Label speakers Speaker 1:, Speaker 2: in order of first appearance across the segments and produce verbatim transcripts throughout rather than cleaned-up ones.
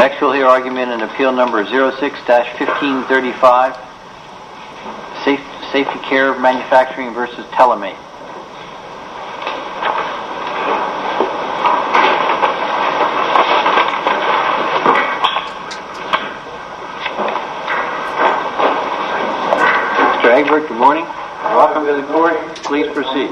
Speaker 1: Next we'll hear argument in appeal number zero six dash fifteen thirty-five, Safe, Safety Care Manufacturing versus Telemate. Mister Egbert, good morning. Welcome to the court. Please proceed.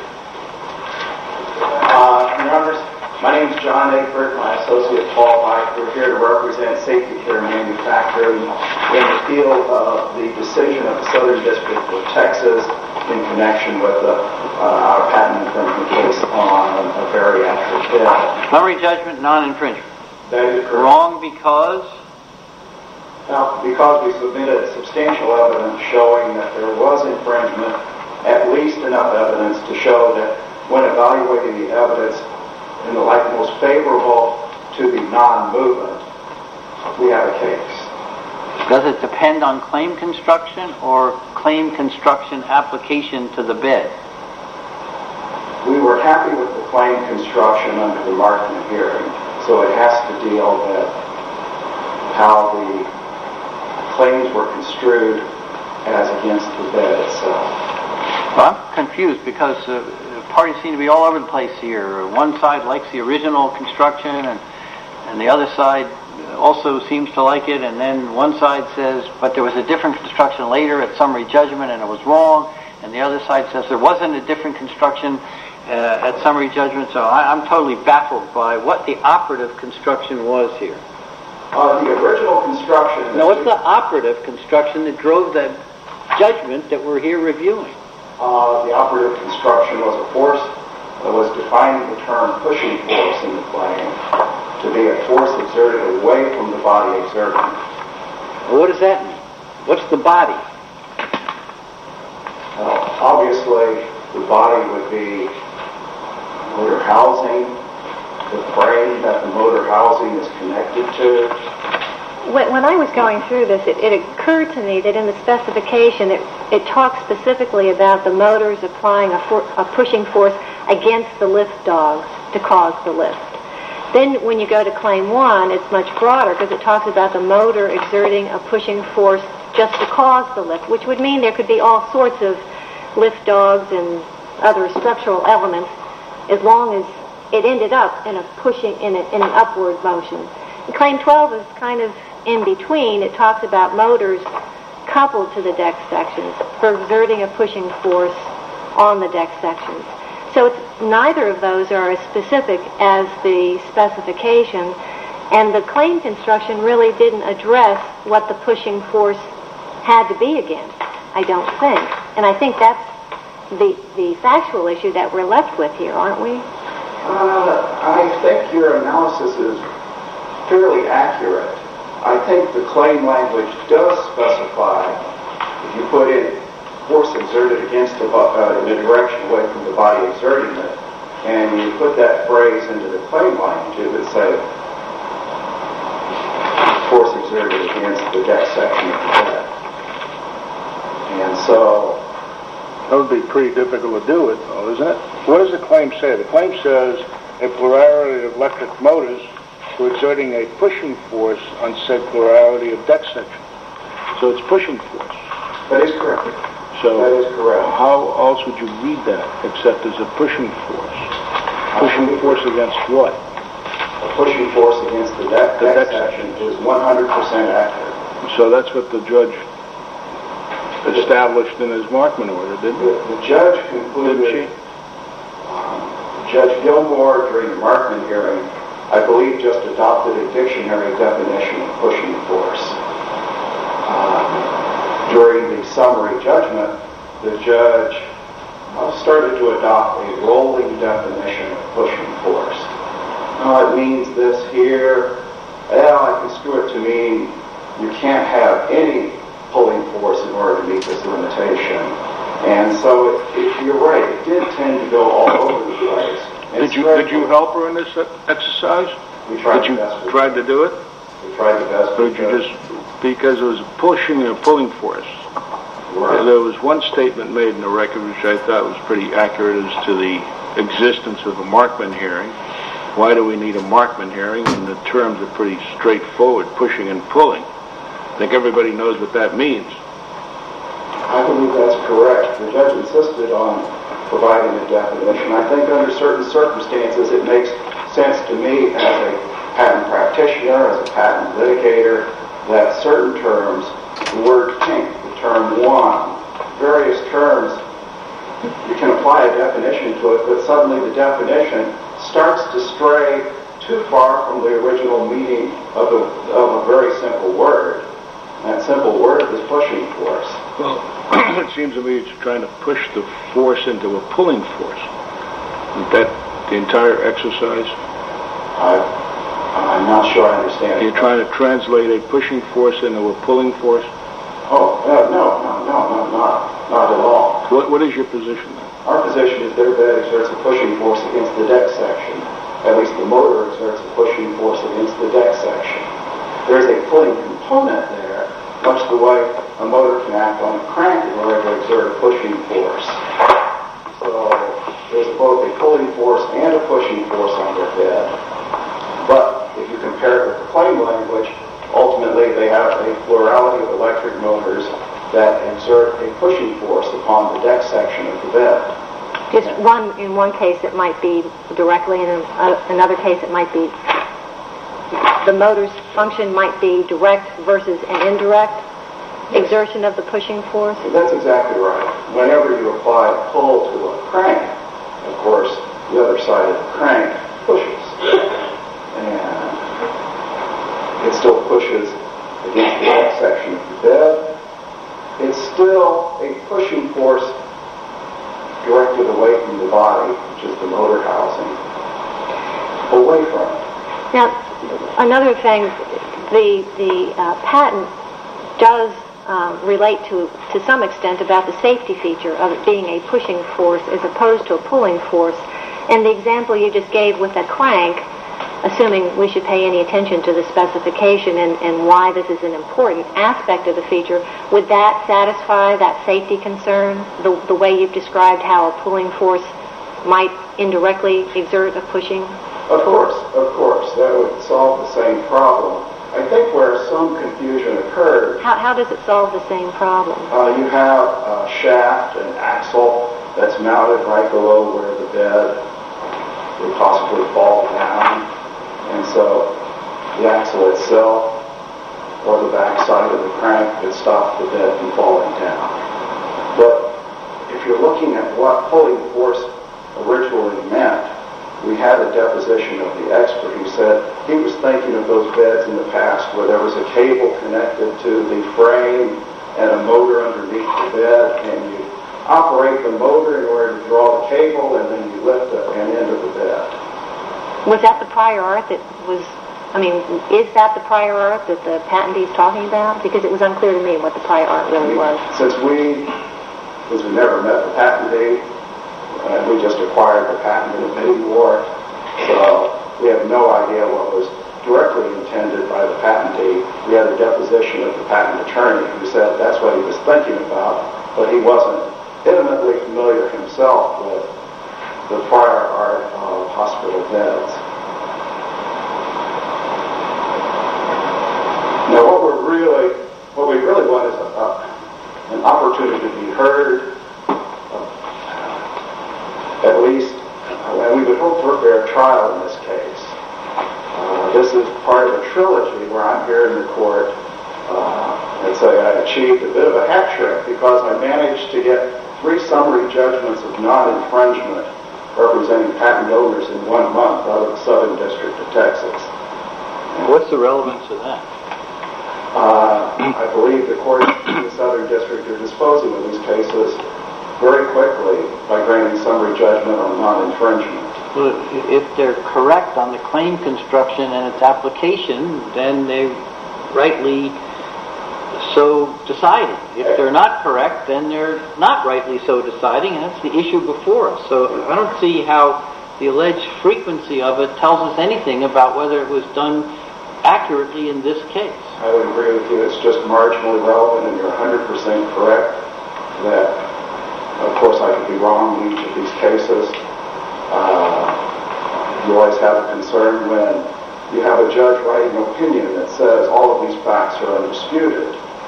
Speaker 2: Uh, Your Honors, my name is John Egbert, my associate Paul Mike. We're here to represent Safety Care Manufacturing in the field of the decision of the Southern District of Texas in connection with the, uh, our patent infringement case on a bariatric bed.
Speaker 1: Summary judgment, non-infringement.
Speaker 2: That is correct.
Speaker 1: Wrong because?
Speaker 2: Now, because we submitted substantial evidence showing that there was infringement, at least enough evidence to show that when evaluating the evidence in the light most favorable to the non-movement, we have a case.
Speaker 1: Does it depend on claim construction or claim construction application to the bed?
Speaker 2: We were happy with the claim construction under the Markman hearing, so it has to deal with how the claims were construed as against the bed itself.
Speaker 1: Well, I'm confused because uh, parties seem to be all over the place here. One side likes the original construction, and, and the other side also seems to like it, and then one side says, but there was a different construction later at summary judgment and it was wrong, and the other side says there wasn't a different construction uh, at summary judgment. So I, I'm totally baffled by what the operative construction was here.
Speaker 2: Uh, the original construction...
Speaker 1: Now, what's the operative construction that drove the judgment that we're here reviewing?
Speaker 2: Uh, the operative construction was a force that was defining the term pushing force in the claim to be a force exerted away from the body exerting.
Speaker 1: Well, what does that mean? What's the body?
Speaker 2: Well, obviously, the body would be motor housing, the frame that the motor housing is connected to.
Speaker 3: When, when I was going through this, it, it occurred to me that in the specification, it, it talks specifically about the motors applying a, for, a pushing force against the lift dogs to cause the lift. Then when you go to Claim one, it's much broader because it talks about the motor exerting a pushing force just to cause the lift, which would mean there could be all sorts of lift dogs and other structural elements as long as it ended up in a pushing, in, a, in an upward motion. And Claim twelve is kind of in between. It talks about motors coupled to the deck sections for exerting a pushing force on the deck sections. So it's, neither of those are as specific as the specification, and the claim construction really didn't address what the pushing force had to be against, I don't think. And I think that's the, the factual issue that we're left with here, aren't we?
Speaker 2: Uh, I think your analysis is fairly accurate. I think the claim language does specify, if you put in force exerted against the, uh, in a direction away from the body exerting it, and you put that phrase into the claim language, it would say force exerted against the deck section of the bed. And so...
Speaker 4: That would be pretty difficult to do it, though, isn't it? What does the claim say? The claim says a plurality of electric motors for exerting a pushing force on said plurality of deck section. So it's pushing force.
Speaker 2: That is correct.
Speaker 4: So
Speaker 2: that is correct.
Speaker 4: How else would you read that except as a pushing force? Pushing force against what?
Speaker 2: A pushing force against the deck,
Speaker 4: the
Speaker 2: deck,
Speaker 4: deck
Speaker 2: section is one hundred percent accurate.
Speaker 4: So that's what the judge established in his Markman order, didn't he?
Speaker 2: The, the judge concluded...
Speaker 4: Didn't she?
Speaker 2: Um, Judge Gilmore, during the Markman hearing, I believe just adopted a dictionary definition of pushing force. Um, during the summary judgment, the judge uh, started to adopt a rolling definition of pushing force. Uh, it means this here. Well, I construe it to mean you can't have any pulling force in order to meet this limitation. And so, it, it, you're right, it did tend to go all over the place.
Speaker 4: Did you did you help her in this exercise?
Speaker 2: We tried
Speaker 4: did you
Speaker 2: the best we
Speaker 4: tried to do it?
Speaker 2: We tried the best
Speaker 4: Or
Speaker 2: we
Speaker 4: did you
Speaker 2: could.
Speaker 4: just, because it was pushing and pulling force?
Speaker 2: Right.
Speaker 4: There was one statement made in the record which I thought was pretty accurate as to the existence of the Markman hearing. why do we need a Markman hearing? And the terms are pretty straightforward, pushing and pulling. I think everybody knows what that means.
Speaker 2: I believe that's correct. The judge insisted on providing a definition. I think under certain circumstances it makes sense to me as a patent practitioner, as a patent litigator, that certain terms, the word kink, the term one, various terms, you can apply a definition to it, but suddenly the definition starts to stray too far from the original meaning of, the, of a very simple word. And that simple word is pushing force.
Speaker 4: Well, it seems to me it's trying to push the force into a pulling force. Isn't that the entire exercise?
Speaker 2: I, I'm not sure I understand.
Speaker 4: You're trying to translate a pushing force into a pulling force?
Speaker 2: Oh, uh, no, no, no, no, not, not at all.
Speaker 4: What, what is your position then?
Speaker 2: Our position is their bed exerts a pushing force against the deck section. At least the motor exerts a pushing force against the deck section. There's a pulling component there, much the way a motor can act on a crank in order to exert a pushing force. So there's both a pulling force and a pushing force on their bed. But if you compare it with the claim language, ultimately they have a plurality of electric motors that exert a pushing force upon the deck section of the bed.
Speaker 3: Just one, in one case it might be directly, and in uh, another case it might be, the motor's function might be direct versus an indirect exertion of the pushing force.
Speaker 2: That's exactly right. Whenever you apply pull to a crank, of course, the other side of the crank pushes. And it still pushes against the deck section of the bed. It's still a pushing force directed away from the body, which is the motor housing, away from it.
Speaker 3: Now, another thing, the the uh, patent does um, relate to, to some extent about the safety feature of it being a pushing force as opposed to a pulling force. And the example you just gave with a crank, assuming we should pay any attention to the specification and, and why this is an important aspect of the feature, would that satisfy that safety concern, the, the way you've described how a pulling force might indirectly exert a pushing
Speaker 2: Of course, of course, that would solve the same problem. I think where some confusion occurred...
Speaker 3: How, how does it solve the same problem?
Speaker 2: Uh, you have a shaft, an axle that's mounted right below where the bed would possibly fall down. And so the axle itself or the back side of the crank could stop the bed from falling down. But if you're looking at what pulling force originally meant, we had a deposition of the expert who said he was thinking of those beds in the past where there was a cable connected to the frame and a motor underneath the bed, and you operate the motor in order to draw the cable, and then you lift the end of the bed.
Speaker 3: Was that the prior art that was, I mean, is that the prior art that the patentee is talking about? Because it was unclear to me what the prior art really was.
Speaker 2: Since we, since we never met the patentee, Uh, we just acquired the patent in a bidding war, so we have no idea what was directly intended by the patentee. We had a deposition of the patent attorney who said that's what he was thinking about, but he wasn't intimately familiar himself with the prior art of hospital beds. Now, what we're really, what we really want is a, a, an opportunity to be heard. At least, uh, and we would hope for a fair trial in this case. Uh, this is part of a trilogy where I'm here in the court, uh, and so I achieved a bit of a hat trick because I managed to get three summary judgments of non-infringement representing patent owners in one month out of the Southern District of Texas.
Speaker 1: What's the relevance of that?
Speaker 2: Uh, I believe the courts in the Southern District are disposing of these cases very quickly by granting summary judgment on non-infringement.
Speaker 1: Well, if they're correct on the claim construction and its application, then they rightly so decided. If they're not correct, then they're not rightly so deciding, and that's the issue before us. So I don't see how the alleged frequency of it tells us anything about whether it was done accurately in this case.
Speaker 2: I would agree with you. It's just marginally relevant, and you're one hundred percent correct that, of course, I could be wrong in each of these cases. Uh, You always have a concern when you have a judge writing an opinion that says all of these facts are undisputed.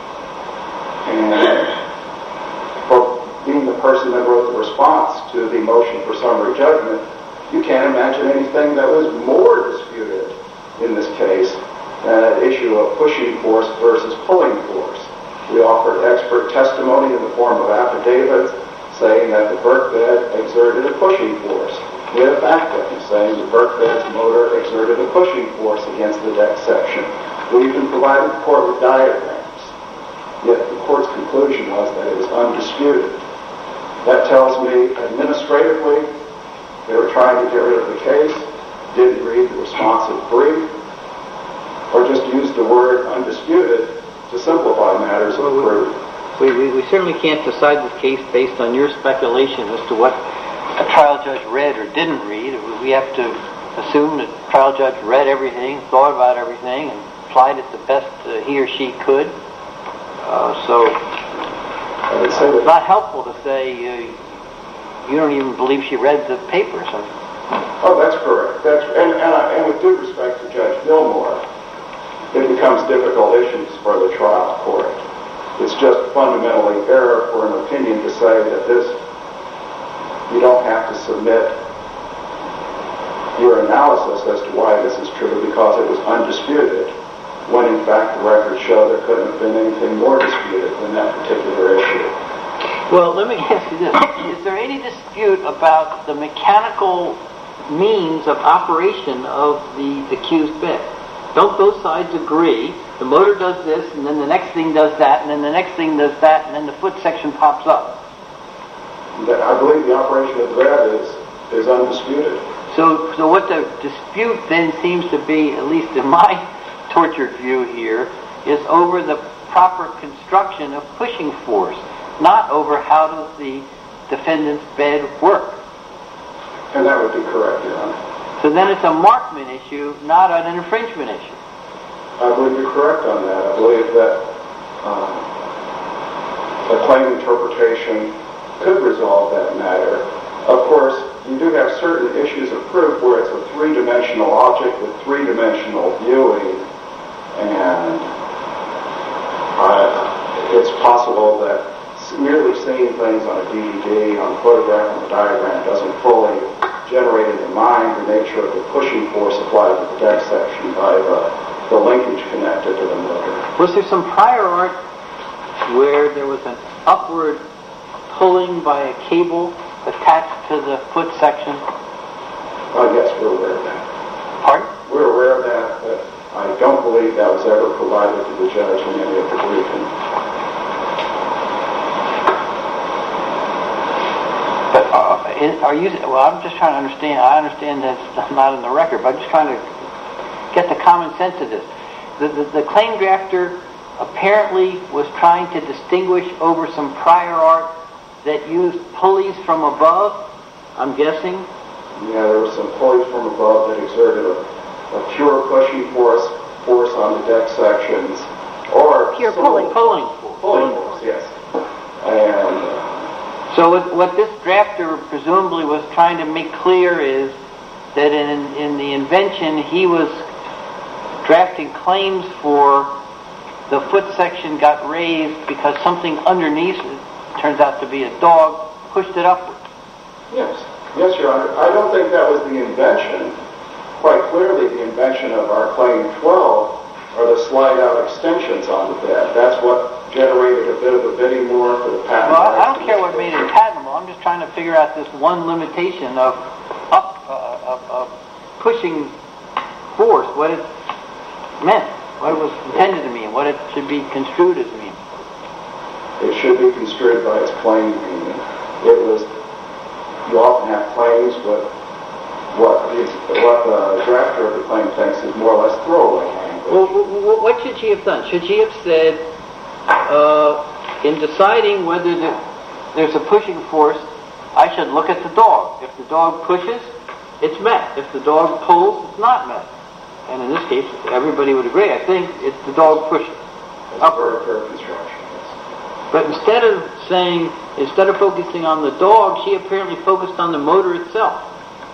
Speaker 2: And for being the person that wrote the response to the motion for summary judgment, you can't imagine anything that was more disputed in this case than an issue of pushing force versus pulling force. We offered expert testimony in the form of affidavits saying that the Burke bed exerted a pushing force. We had a fact witness saying the Burke bed's motor exerted a pushing force against the deck section. We even provided the court with diagrams. Yet the court's conclusion was that it was undisputed. That tells me administratively they were trying to get rid of the case, didn't read the responsive brief, or just used the word undisputed to simplify matters of proof.
Speaker 1: We, we, we certainly can't decide this case based on your speculation as to what a trial judge read or didn't read. We have to assume that the trial judge read everything, thought about everything, and applied it the best uh, he or she could. Uh, so it's not helpful to say uh, you don't even believe she read the papers.
Speaker 2: Oh, that's correct. That's and, and, I, and with due respect to Judge Gilmore, it becomes difficult issues for the trial court. It's just fundamentally error for an opinion to say that this, you don't have to submit your analysis as to why this is true because it was undisputed, when in fact the records show there couldn't have been anything more disputed than that particular issue.
Speaker 1: Well, let me ask you this. Is there any dispute about the mechanical means of operation of the accused bed? Don't both sides agree? The motor does this, and then the next thing does that, and then the next thing does that, and then the foot section pops up.
Speaker 2: I believe the operation of the bed is, is undisputed.
Speaker 1: So, so what the dispute then seems to be, at least in my tortured view here, is over the proper construction of pushing force, not over how does the defendant's bed work.
Speaker 2: And that would be correct, Your Honor.
Speaker 1: So then it's a Markman issue, not an infringement issue.
Speaker 2: I believe you're correct on that. I believe that um, a claim interpretation could resolve that matter. Of course, you do have certain issues of proof where it's a three-dimensional object with three-dimensional viewing, and uh, it's possible that merely seeing things on a D V D, on a photograph, on a diagram doesn't fully generate in the mind the nature of the pushing force applied to the deck section by the, the linkage connected to the motor.
Speaker 1: Was there some prior art where there was an upward pulling by a cable attached to the foot section?
Speaker 2: Uh, yes, we're aware of that.
Speaker 1: Pardon?
Speaker 2: We're aware of that, but I don't believe that was ever provided to the judge in any of the briefing.
Speaker 1: But uh, are you? Well, I'm just trying to understand. I understand that it's not in the record, but I'm just trying to get the common sense of this. The, the, the claim drafter apparently was trying to distinguish over some prior art that used pulleys from above, I'm guessing?
Speaker 2: Yeah, there were some pulleys from above that exerted a, a pure pushing force force on the deck sections, or
Speaker 3: pure pulling.
Speaker 1: Pulling force.
Speaker 2: Pulling force, yes. And uh,
Speaker 1: so what, what this drafter presumably was trying to make clear is that in in the invention he was drafting claims for the foot section got raised because something underneath it, turns out to be a dog, pushed it upward.
Speaker 2: Yes, yes, Your Honor. I don't think that was the invention. Quite clearly, the invention of our Claim twelve are the slide-out extensions on the bed. That's what generated a bit of a bidding war for the patent.
Speaker 1: Well, I, I don't care what made it patentable. I'm just trying to figure out this one limitation of up, uh, of, of pushing force, what it meant, what it was intended to mean, what it should be construed as mean.
Speaker 2: It should be construed by its plain meaning. It was, you often have claims, but what the, what the drafter of the claim thinks is more or less throwaway language.
Speaker 1: Well, what should she have done? Should she have said, uh, in deciding whether the, there's a pushing force, I should look at the dog. If the dog pushes, it's met. If the dog pulls, it's not met. And in this case, everybody would agree. I think it's the dog pushing.
Speaker 2: That's very fair construction.
Speaker 1: But instead of saying, instead of focusing on the dog, she apparently focused on the motor itself.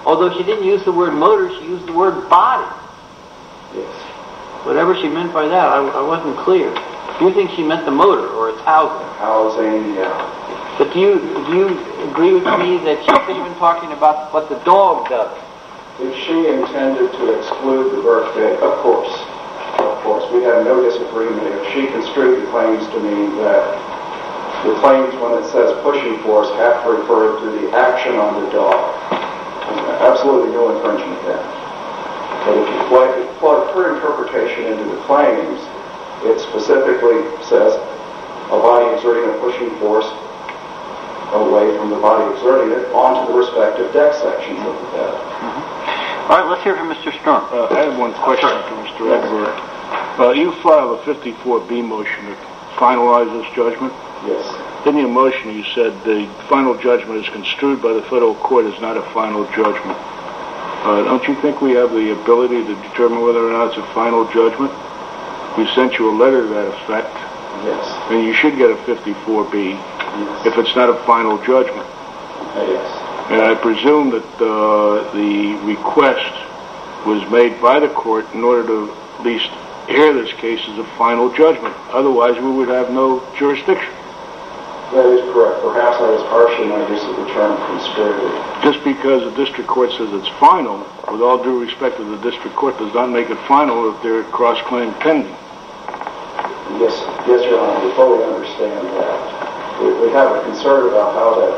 Speaker 1: Although she didn't use the word motor, she used the word body.
Speaker 2: Yes.
Speaker 1: Whatever she meant by that, I, I wasn't clear. Do you think she meant the motor or its housing?
Speaker 2: Housing, yeah.
Speaker 1: But do you, do you agree with me that she could have been talking about what the dog does?
Speaker 2: If she intended to exclude the birthday, of course, of course, we have no disagreement. If she construed the claims to mean that the claims, when it says pushing force, have to refer to the action on the dog, absolutely no infringement there. But if you plug, plug her interpretation into the claims, it specifically says a body exerting a pushing force away from the body exerting it onto the respective deck sections of the bed.
Speaker 1: Mm-hmm. All right, let's hear from Mister Storm.
Speaker 4: Uh, I have one question to Mister Edward. Uh, you filed a fifty-four B motion to finalize this judgment.
Speaker 2: Yes.
Speaker 4: In your motion, you said the final judgment is construed by the federal court as not a final judgment. Uh, don't you think we have the ability to determine whether or not it's a final judgment? We sent you a letter to that effect.
Speaker 2: Yes.
Speaker 4: And you should get a fifty-four B
Speaker 2: Yes.
Speaker 4: if it's not a final judgment.
Speaker 2: Uh, yes.
Speaker 4: And I presume that uh, the request was made by the court in order to at least hear this case as a final judgment. Otherwise, we would have no jurisdiction.
Speaker 2: That is correct. Perhaps I was harsh in my use of the term construed.
Speaker 4: Just because the district court says it's final, with all due respect to the district court, does not make it final if they're cross-claim pending.
Speaker 2: Yes, yes, Your Honor, we fully understand that. We, we have a concern about how that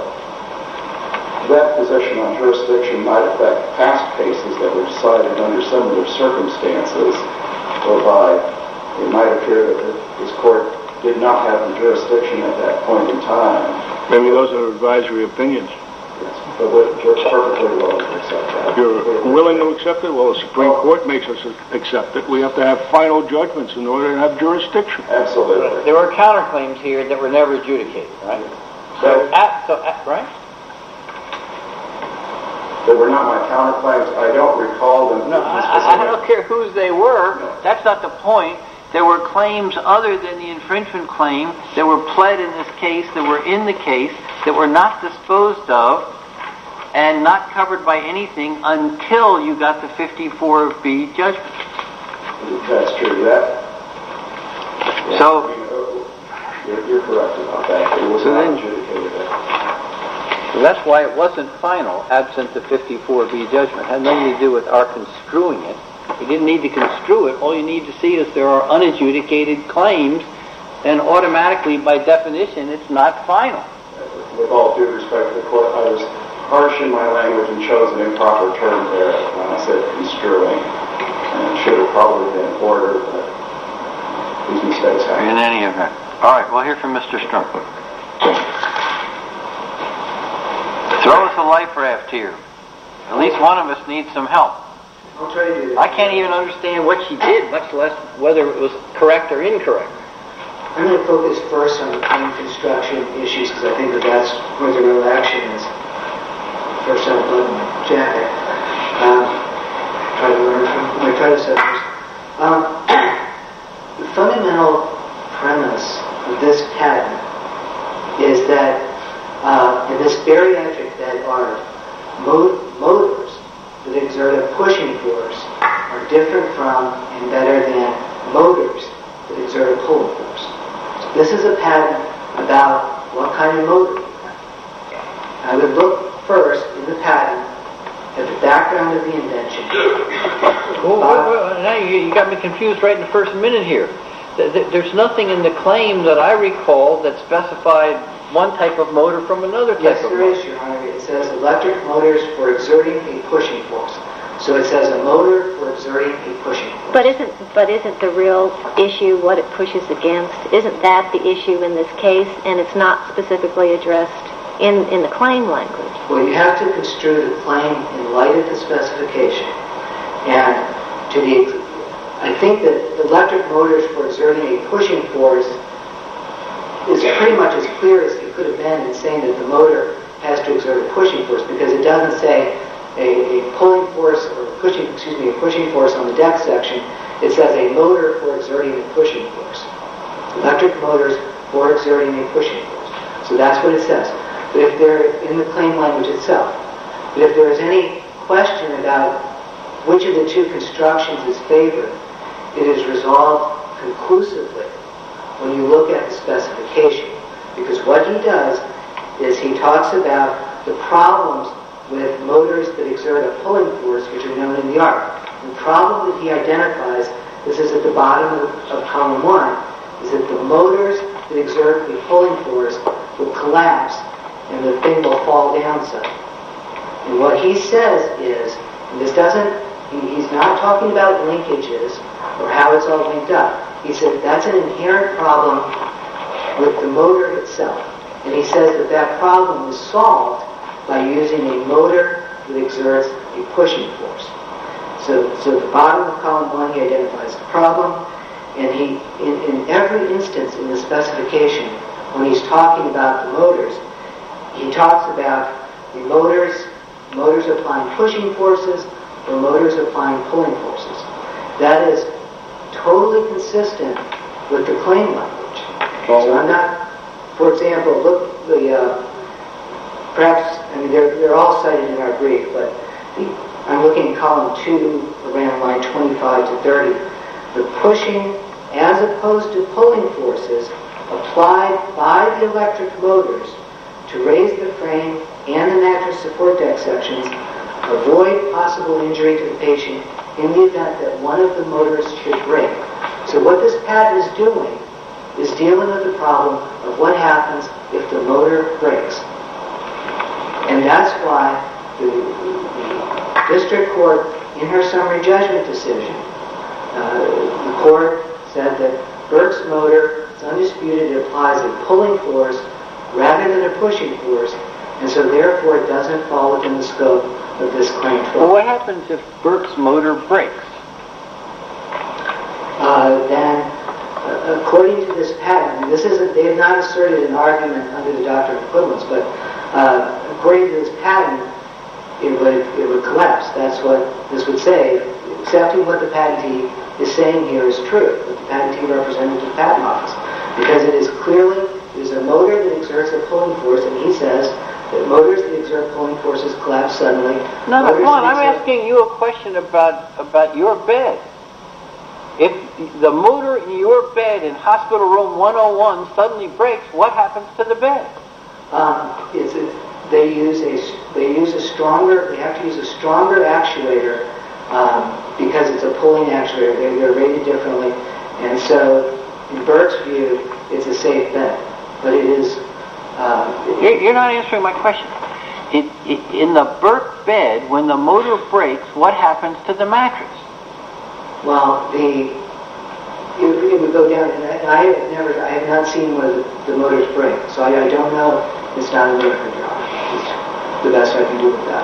Speaker 2: that position on jurisdiction might affect past cases that were decided under similar circumstances, whereby it might appear that this court did not have the jurisdiction at that point in time.
Speaker 4: Maybe those are advisory opinions.
Speaker 2: Yes, but we're, we're perfectly willing to accept that.
Speaker 4: You're willing to accept it? Well, the Supreme Court makes us accept it. We have to have final judgments in order to have jurisdiction.
Speaker 2: Absolutely.
Speaker 1: There were counterclaims here that were never adjudicated, right? So, at, so at, right?
Speaker 2: They were not my counterclaims. I don't recall them.
Speaker 1: No, I, I don't care whose they were.
Speaker 2: No.
Speaker 1: That's not the point. There were claims other than the infringement claim that were pled in this case, that were in the case, that were not disposed of, and not covered by anything until you got the fifty-four B judgment.
Speaker 2: That's true. That. Yeah,
Speaker 1: So,
Speaker 2: you're, you're correct about that. It was
Speaker 1: So
Speaker 2: not
Speaker 1: then-
Speaker 2: adjudicated.
Speaker 1: so that's why it wasn't final, absent the fifty-four B judgment. It had nothing to do with our construing it. You didn't need to construe it. All you need to see is there are unadjudicated claims, then automatically, by definition, it's not final.
Speaker 2: With all due respect to the court, I was harsh in my language and chose an improper term there when I said construing. And it should have probably been ordered, but these mistakes happen.
Speaker 1: In any event. All right, we'll hear from Mister Strunk. Throw us a life raft here. At least one of us needs some help.
Speaker 5: I'll try to do that.
Speaker 1: I can't even understand what she did, much less whether it was correct or incorrect.
Speaker 5: I'm going to focus first on the claim construction issues because I think that that's where the real action is. First, I'll put my jacket. Um, try to learn from my predecessors. Um, the fundamental premise of this patent is that uh, in this bariatric bed art, mo- motors that exert a pushing force are different from and better than motors that exert a pulling force. So this is a patent about what kind of motor you have. I would look first in the patent at the background of the invention.
Speaker 1: Well, well, well, now you, you got me confused right in the first minute here. There's nothing in the claim that I recall that specified one type of motor from another type
Speaker 5: Yes,
Speaker 1: of
Speaker 5: there
Speaker 1: motor.
Speaker 5: is, Your Honor. It says electric motors for exerting a pushing force. So it says a motor for exerting a pushing force.
Speaker 3: But isn't but isn't the real issue what it pushes against? Isn't that the issue in this case? And it's not specifically addressed in, in the claim language.
Speaker 5: Well, you have to construe the claim in light of the specification. And to the, I think that electric motors for exerting a pushing force is pretty much as clear as it could have been in saying that the motor has to exert a pushing force, because it doesn't say a, a pulling force or pushing, excuse me, a pushing force on the deck section. It says a motor for exerting a pushing force. Electric motors for exerting a pushing force. So that's what it says. But if they're in the claim language itself, but if there is any question about which of the two constructions is favored, it is resolved conclusively when you look at the specification. Because what he does is he talks about the problems with motors that exert a pulling force, which are known in the art. The problem that he identifies, this is at the bottom of, of column one, is that the motors that exert a pulling force will collapse and the thing will fall down some. And what he says is, and this doesn't, he, he's not talking about linkages or how it's all linked up. He said that's an inherent problem with the motor itself. And he says that that problem is solved by using a motor that exerts a pushing force. So, so at the bottom of column one, he identifies the problem, and he, in, in every instance in the specification, when he's talking about the motors, he talks about the motors, motors applying pushing forces or motors applying pulling forces. That is totally consistent with the claim language. So I'm not, for example, look, the, uh, perhaps, I mean, they're, they're all cited in our brief, but the, I'm looking at column two, around line twenty-five to thirty. The pushing as opposed to pulling forces applied by the electric motors to raise the frame and the mattress support deck sections avoid possible injury to the patient in the event that one of the motors should break. So what this patent is doing is dealing with the problem of what happens if the motor breaks. And that's why the, the district court, in her summary judgment decision, uh, the court said that Burke's motor, it's undisputed, it applies a pulling force rather than a pushing force, and so therefore it doesn't fall within the scope of this claim twelve.
Speaker 1: Well, what happens if Burke's motor breaks?
Speaker 5: Uh, then, uh, according to this patent, this isn't, they have not asserted an argument under the doctrine of equivalence, but uh, according to this patent, it would it would collapse. That's what this would say, accepting what the patentee is saying here is true, what the patentee represented to the patent office, because it is clearly, it is a motor that exerts a pulling force, and he says that motors that exert pulling forces collapse suddenly.
Speaker 1: No, no, come on, I'm
Speaker 5: exert...
Speaker 1: asking you a question about, about your bed. If the motor in your bed in hospital room one oh one suddenly breaks, what happens to the bed?
Speaker 5: Um, it's a, they use a they use a stronger, they have to use a stronger actuator um, because it's a pulling actuator. They're, they're rated differently, and so in Burke's view, it's a safe bet. But it is. Uh,
Speaker 1: You're, you're not answering my question. It, it, in the Burke bed, when the motor breaks, what happens to the mattress?
Speaker 5: Well, the it, it would go down, and I, I have never, I have not seen where the, the motors break, so I, I don't know. It's not in the record, Your Honor. It's the best I can do with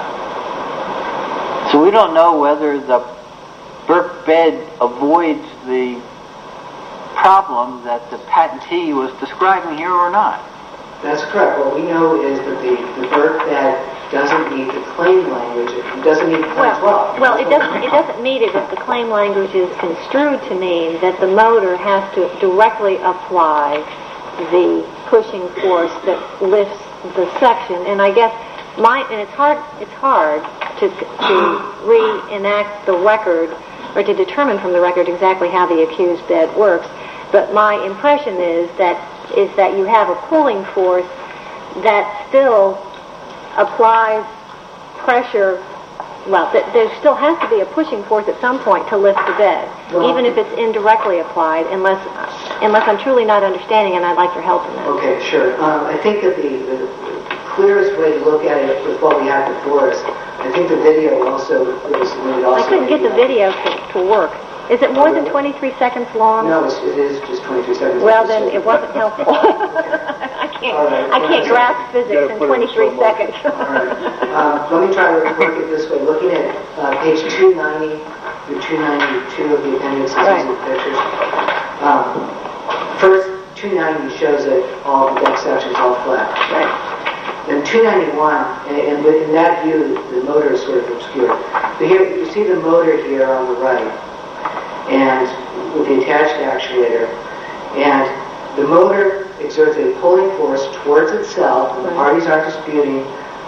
Speaker 5: that.
Speaker 1: So we don't know whether the Burke bed avoids the problem that the patentee was describing here or not.
Speaker 5: That's correct. What we know is that the, the Burke bed doesn't meet the claim language. It doesn't meet the claim
Speaker 3: well,
Speaker 5: twelve.
Speaker 3: well, it doesn't. It doesn't meet it if the claim language is construed to mean that the motor has to directly apply the pushing force that lifts the section. And I guess my and it's hard. It's hard to to reenact the record or to determine from the record exactly how the accused bed works. But my impression is that is that you have a pulling force that still applies pressure. Well, th- there still has to be a pushing force at some point to lift the bed, well, even if it's indirectly applied, unless unless I'm truly not understanding, and I'd like your help in that.
Speaker 5: Okay, sure. Um, I think that the, the clearest way to look at it with what we have before us, I think the video also was submitted also.
Speaker 3: I couldn't get the video to, to work. Is it more than twenty-three seconds long?
Speaker 5: No, it's, it is just twenty-three seconds.
Speaker 3: Well, then it wasn't helpful. I can't. Right. I can't grasp physics in twenty-three seconds.
Speaker 5: All right. Um, let me try to work it this way. Looking at uh, page two ninety through two ninety-two of the appendix, right. These are the pictures. Um, first, two ninety shows that all the deck sections all flat.
Speaker 3: Right.
Speaker 5: Then two ninety-one, and, and in that view, the motor is sort of obscured. But here, you see the motor here on the right, and with the attached actuator, and the motor exerts a pulling force towards itself, and the parties aren't disputing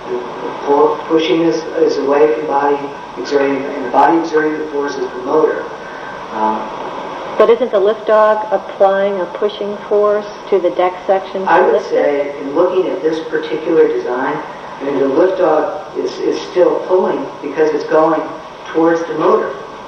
Speaker 5: The, the pull, pushing is, is away from body exerting, and the body exerting the force is the motor. Um,
Speaker 3: But isn't the lift dog applying a pushing force to the deck section?
Speaker 5: I would
Speaker 3: lift
Speaker 5: say,
Speaker 3: it?
Speaker 5: in looking at this particular design, I mean, the lift dog is, is still pulling because it's going towards the motor.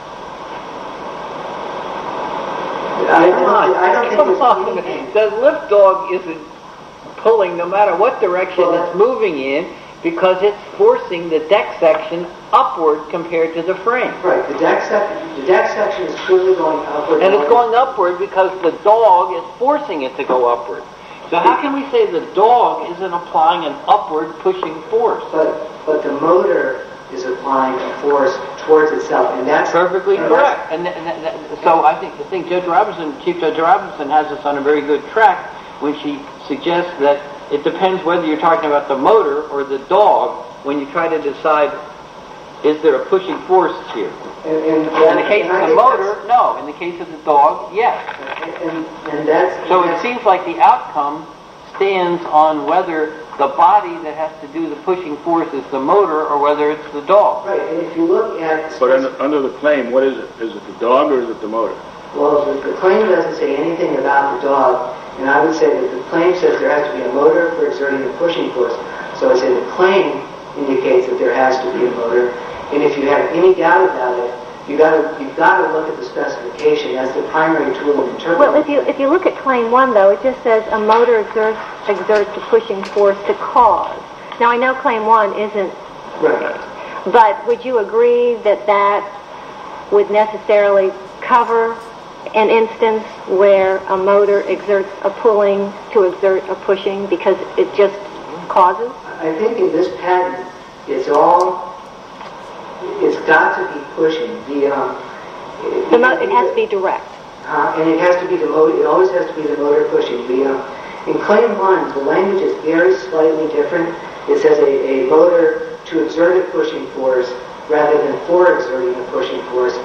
Speaker 5: I, I
Speaker 1: Come
Speaker 5: don't,
Speaker 1: on,
Speaker 5: I don't think
Speaker 1: come
Speaker 5: there's
Speaker 1: on.
Speaker 5: anything.
Speaker 1: The lift dog isn't pulling no matter what direction
Speaker 5: Well,
Speaker 1: it's moving in, because it's forcing the deck section upward compared to the frame.
Speaker 5: Right, the deck section, the deck section is clearly going upward.
Speaker 1: And it's going upward because the dog is forcing it to go upward. So how can we say the dog isn't applying an upward pushing force?
Speaker 5: But, but the motor is applying a force towards itself, and that's
Speaker 1: Perfectly
Speaker 5: and
Speaker 1: correct. And, th- and th- th- so I think I think Judge Robinson, Chief Judge Robinson, has us on a very good track when she suggests that it depends whether you're talking about the motor or the dog when you try to decide, is there a pushing force here?
Speaker 5: And, and,
Speaker 1: In the case
Speaker 5: and I
Speaker 1: of the
Speaker 5: think
Speaker 1: motor, no. In the case of the dog, yes.
Speaker 5: that's- And, and that's
Speaker 1: So
Speaker 5: and
Speaker 1: it
Speaker 5: that's-
Speaker 1: seems like the outcome stands on whether the body that has to do the pushing force is the motor or whether it's the dog.
Speaker 5: right. And if you look at
Speaker 4: But under, under the claim, what is it? Is it the dog or is it the motor?
Speaker 5: well, the, the claim doesn't say anything about the dog, and I would say that the claim says there has to be a motor for exerting the pushing force. So I say the claim indicates that there has to be a motor, and if you have any doubt about it, you got to you've got to look at the specification as the primary tool in interpreting.
Speaker 3: Well, if you if you look at claim one, though, it just says a motor exerts exerts a pushing force to cause. Now, I know claim one isn't,
Speaker 5: Right.
Speaker 3: but would you agree that that would necessarily cover an instance where a motor exerts a pulling to exert a pushing because it just causes?
Speaker 5: I think in this patent, it's all, it's got to be pushing. The, um,
Speaker 3: The mo- it has to be direct.
Speaker 5: Uh, and it has to be the motor, it always has to be the motor pushing. The, uh, in claim one, the language is very slightly different. It says a, a motor to exert a pushing force rather than for exerting a pushing force.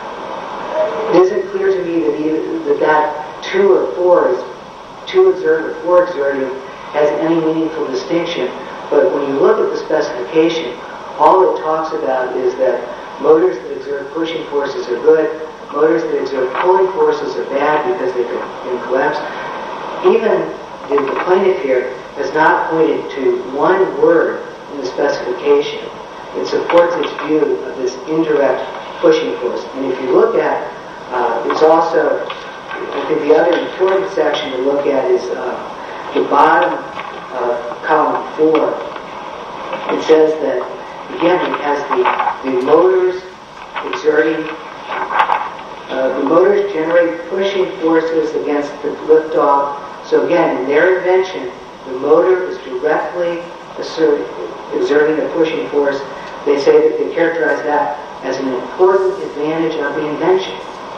Speaker 5: It isn't clear to me that, either, that that to or for is to exert or for exerting has any meaningful distinction. But when you look at the specification, all it talks about is that motors that exert pushing forces are good, motors that exert pulling forces are bad because they can, can collapse. Even the, the plaintiff here has not pointed to one word in the specification that supports its view of this indirect pushing force. And if you look at, uh, it's also, I think the other important section to look at is uh, the bottom of column four. It says that, again, it has the, the motors exerting, uh, the motors generate pushing forces against the lift off. So again, in their invention, the motor is directly assert, exerting a pushing force. They say that they characterize that as an important advantage of the invention.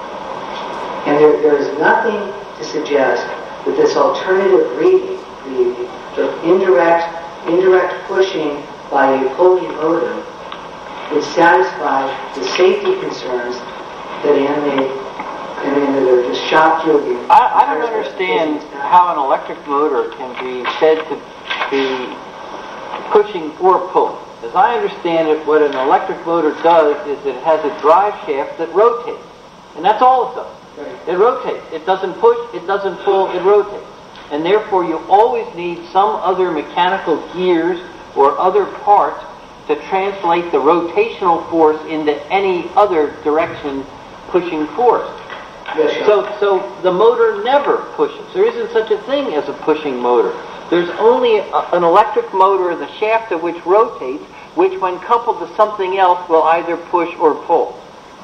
Speaker 5: And there, there is nothing to suggest that this alternative reading, the, the indirect, indirect pushing by a pulling motor, would satisfy the safety concerns that animate, I mean, that are just shot through the...
Speaker 1: I, I don't understand how an electric motor can be said to be pushing or pulling. As I understand it, what an electric motor does is it has a drive shaft that rotates. And that's all it does.
Speaker 5: Right.
Speaker 1: It rotates. It doesn't push, it doesn't pull, it rotates. And therefore you always need some other mechanical gears or other parts to translate the rotational force into any other direction pushing force.
Speaker 5: Yes, Sean.
Speaker 1: So, so the motor never pushes. There isn't such a thing as a pushing motor. There's only a, an electric motor, the shaft of which rotates, which when coupled to something else will either push or pull.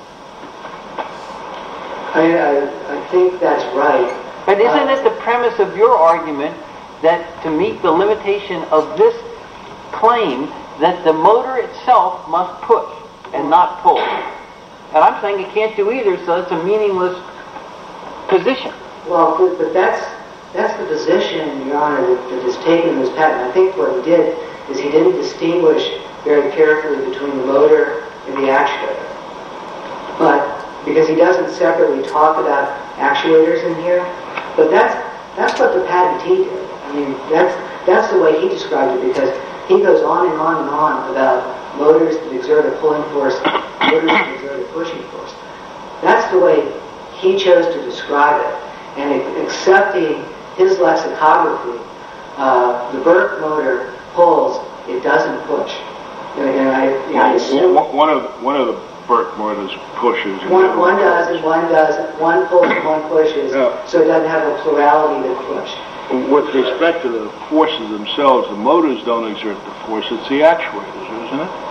Speaker 5: I, I, I think that's right.
Speaker 1: But isn't
Speaker 5: Uh,
Speaker 1: it the premise of your argument that to meet the limitation of this claim, that the motor itself must push and not pull? And I'm saying it can't do either, so it's a meaningless position.
Speaker 5: Well, but, but that's that's the position, Your Honor, that, that is taken in this patent. I think what he did is he didn't distinguish very carefully between the motor and the actuator. But because he doesn't separately talk about actuators in here, but that's that's what the patentee did. I mean, that's that's the way he described it, because he goes on and on and on about motors that exert a pulling force, motors that exert a pushing force. That's the way he chose to describe it. And accepting his lexicography, uh, the Burke motor pulls, it doesn't push. And, and I, you know, I assume
Speaker 4: One of one of the Burke motors pushes. and
Speaker 5: one,
Speaker 4: the other
Speaker 5: one
Speaker 4: one
Speaker 5: does and one doesn't. One pulls and one pushes,
Speaker 4: Yeah.
Speaker 5: so it doesn't have a plurality that push.
Speaker 4: With respect to the forces themselves, the motors don't exert the force, it's the actuators, isn't it?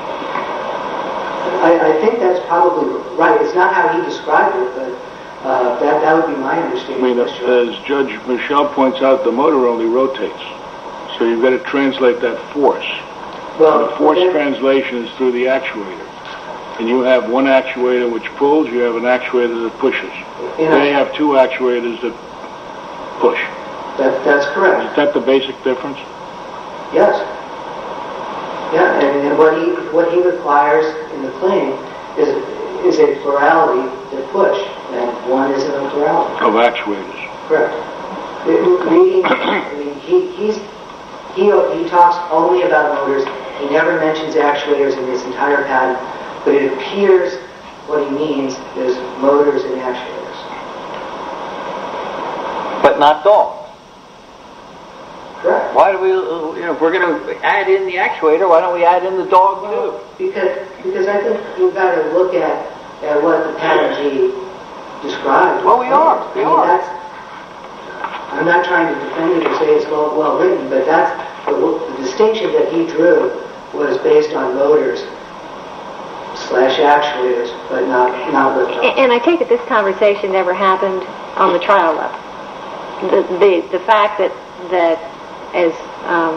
Speaker 5: I, I think that's probably right. It's not how he described it, but uh, that, that would be my
Speaker 4: I
Speaker 5: understanding.
Speaker 4: mean,
Speaker 5: of this, John.
Speaker 4: as Judge Michel points out, the motor only rotates. So you've got to translate that force.
Speaker 5: well,
Speaker 4: The force
Speaker 5: then-
Speaker 4: translation is through the actuator. And you have one actuator which pulls, you have an actuator that pushes.
Speaker 5: you know,
Speaker 4: They have two actuators that push.
Speaker 5: that, that's correct.
Speaker 4: Is that the basic difference?
Speaker 5: Yes. Yeah, and, and what he what he requires in the claim is is a plurality that push, and one isn't a plurality.
Speaker 4: Of actuators.
Speaker 5: Correct. It- Reading, I mean, he he's he he talks only about motors. He never mentions actuators in his entire patent, but it appears what he means is motors and actuators.
Speaker 1: But not dogs.
Speaker 5: Correct.
Speaker 1: Why do we, uh, you know, if we're going to add in the actuator, why don't we add in the dog too?
Speaker 5: Because because I think you've got to look at, at what the patentee described.
Speaker 1: Well, we are.
Speaker 5: I
Speaker 1: We
Speaker 5: mean,
Speaker 1: are.
Speaker 5: That's, I'm not trying to defend it or say it's well, well written, but that's the, the distinction that he drew was based on motors slash actuators, but not not lift
Speaker 3: And, and I take it this conversation never happened on the trial level. The the, the fact that that as um,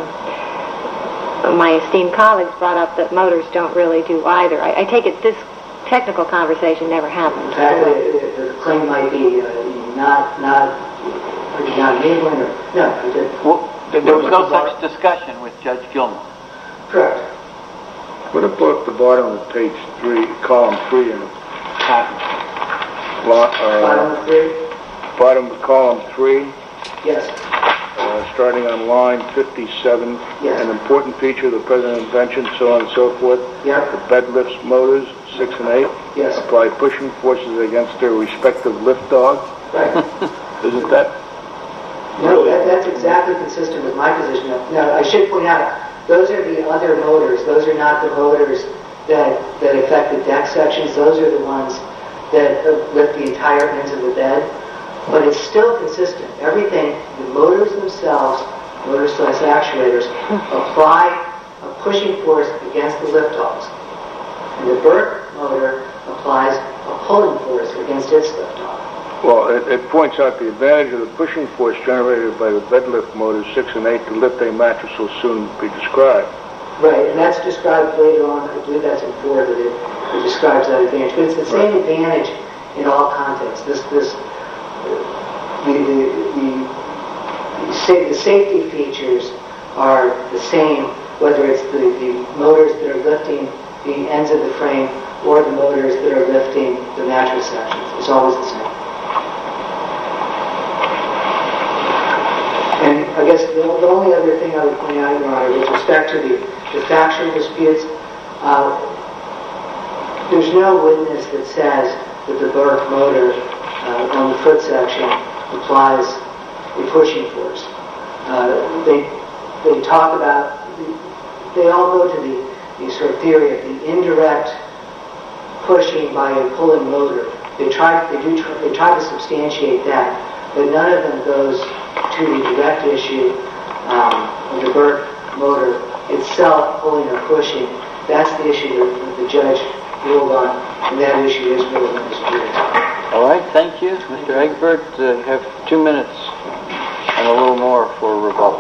Speaker 3: my esteemed colleagues brought up that motors don't really do either. I, I take it this technical conversation never happened.
Speaker 5: In fact, the, the claim might be uh, not not not enabling or no, it didn't.
Speaker 1: Well, there there was no such discussion with Judge Gilmore.
Speaker 5: Correct.
Speaker 4: What about the bottom of page three, column three in the patent? Lo-
Speaker 5: Bottom
Speaker 4: Uh,
Speaker 5: of three.
Speaker 4: bottom of column three,
Speaker 5: Yes.
Speaker 4: uh, starting on line fifty-seven.
Speaker 5: Yes.
Speaker 4: An important feature of the present invention, so on and so forth.
Speaker 5: Yep.
Speaker 4: The bed lifts motors, six and eight,
Speaker 5: Yes.
Speaker 4: apply pushing forces against their respective lift dogs.
Speaker 5: Right.
Speaker 4: Isn't that?
Speaker 5: No, that, that's exactly consistent with my position. Now, I should point out, those are the other motors. Those are not the motors that, that affect the deck sections. Those are the ones that uh, lift the entire ends of the bed. But it's still consistent. Everything, the motors themselves, motors slash actuators, apply a pushing force against the lift dogs. And the Burke motor applies a pulling force against its lift dog.
Speaker 4: Well, it, it points out the advantage of the pushing force generated by the bed lift motors six and eight to lift a mattress will soon be described.
Speaker 5: Right, and that's described later on. I believe that's in four that it, it describes that advantage. But it's the same
Speaker 4: Right.
Speaker 5: advantage in all contexts. This, this, the, the, the, the, sa- the safety features are the same, whether it's the, the motors that are lifting the ends of the frame or the motors that are lifting the mattress sections. It's always the same. And I guess the, the only other thing I would point out, Your Honor, with respect to the, the factual disputes, uh, there's no witness that says that the Burke motor uh, on the foot section applies a pushing force. Uh, they they talk about, they all go to the, the sort of theory of the indirect pushing by a pulling motor. They try, they do, try, they try to substantiate that, but none of them goes to the direct issue um, of the Burke motor itself pulling or pushing. That's the issue that, that the judge ruled on, and that issue is really disputed.
Speaker 1: All right, thank you. Mister Egbert, uh, you have two minutes and a little more for rebuttal.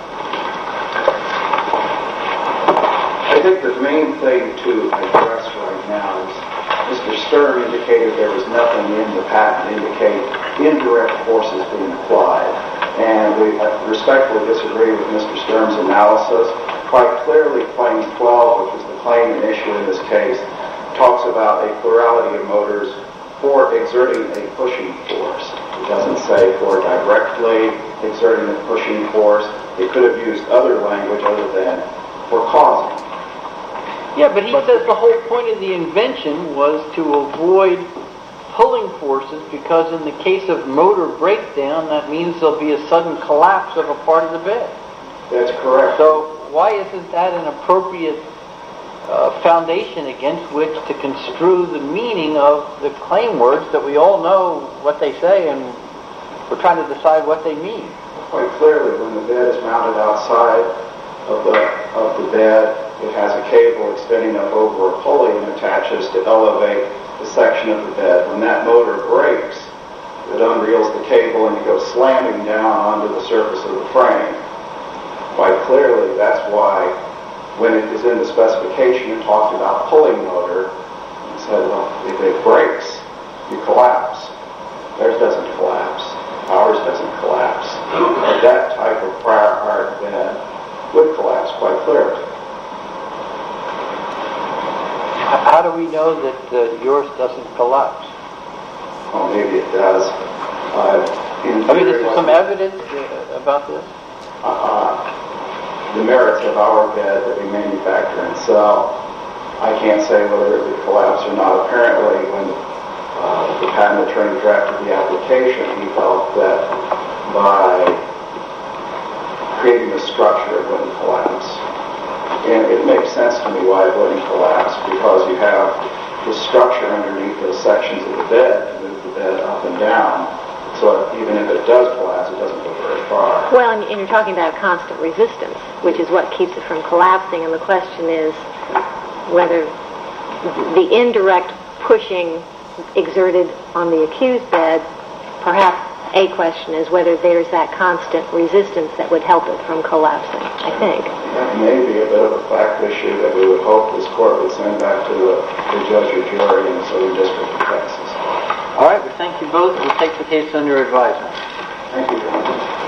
Speaker 2: I think the main thing to address right now is Mister Stern indicated there was nothing in the patent to indicate indirect forces being applied. And we respectfully disagree with Mister Stern's analysis. Quite clearly, Claim twelve, which is the claim and issue in this case, talks about a plurality of motors for exerting a pushing force. It doesn't say for directly exerting a pushing force. It could have used other language other than for causing.
Speaker 1: Yeah, but he says the whole point of the invention was to avoid pulling forces because in the case of motor breakdown, that means there'll be a sudden collapse of a part of the bed.
Speaker 2: That's correct.
Speaker 1: So why isn't that an appropriate uh, foundation against which to construe the meaning of the claim words that we all know what they say and we're trying to decide what they mean?
Speaker 2: Quite clearly, when the bed is mounted outside of the of the bed, it has a cable extending up over a pulley and attaches to elevate the section of the bed. When that motor breaks, it unreels the cable and it goes slamming down onto the surface of the frame. Quite clearly, that's why when it is in the specification, it talked about pulling motor and said, well, if it breaks, you collapse. Theirs doesn't collapse. Ours doesn't collapse. But that type of prior art bed would collapse quite clearly.
Speaker 1: How do we know that uh, yours doesn't collapse?
Speaker 2: Well, maybe it does. Uh, in
Speaker 1: I mean, is
Speaker 2: theory,
Speaker 1: there some evidence uh, about this?
Speaker 2: uh, the merits of our bed that we manufacture and sell, I can't say whether it would collapse or not. Apparently, when uh, the patent attorney drafted the application, he felt that by creating the structure, it wouldn't collapse. And it makes sense to me why it wouldn't collapse, because you have the structure underneath those sections of the bed to move the bed up and down. So even if it does collapse, it doesn't go very far.
Speaker 3: Well, and, and you're talking about constant resistance, which is what keeps it from collapsing. And the question is whether the indirect pushing exerted on the accused bed, perhaps a question is whether there's that constant resistance that would help it from collapsing, I think.
Speaker 2: That may be a bit of a fact issue that we would hope this court would send back to the, the judge or jury in the Southern District of Texas.
Speaker 1: All right, we thank you both. We'll take the case under advisement.
Speaker 2: Thank you, Your Honor.